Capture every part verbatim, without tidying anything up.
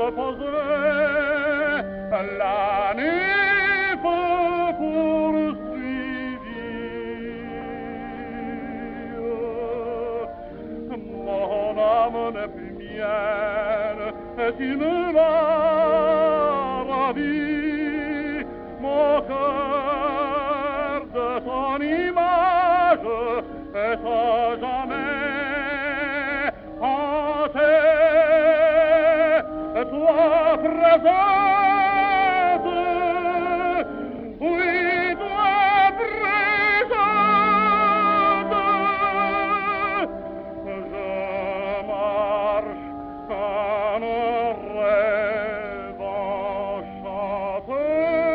je poserai la nymphe poursuivie. Mon âme n'est plus mienne, et tu me l'as ravie. Mon cœur de ton image est à jamais hanté. Toi présente, oui, toi présente, je marche en rêve enchanté.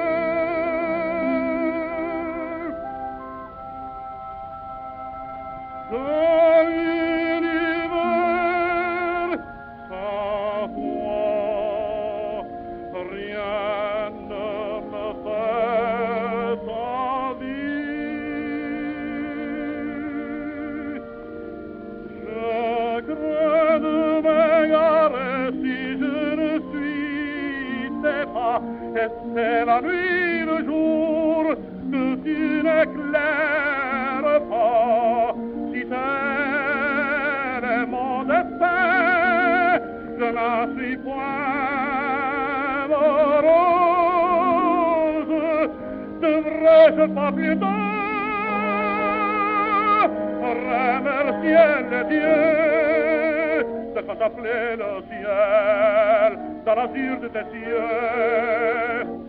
L'univers sans toi, rien ne me fait envie. Je crains de m'égarer si je ne suis tes pas, et c'est la nuit, le jour, que tu n'éclaires pas. Si c'est mon destin, je n'en suis point heureuse. Devrais-je pas plutôt remercier les dieux de contempler le ciel dans l'azur de tes yeux?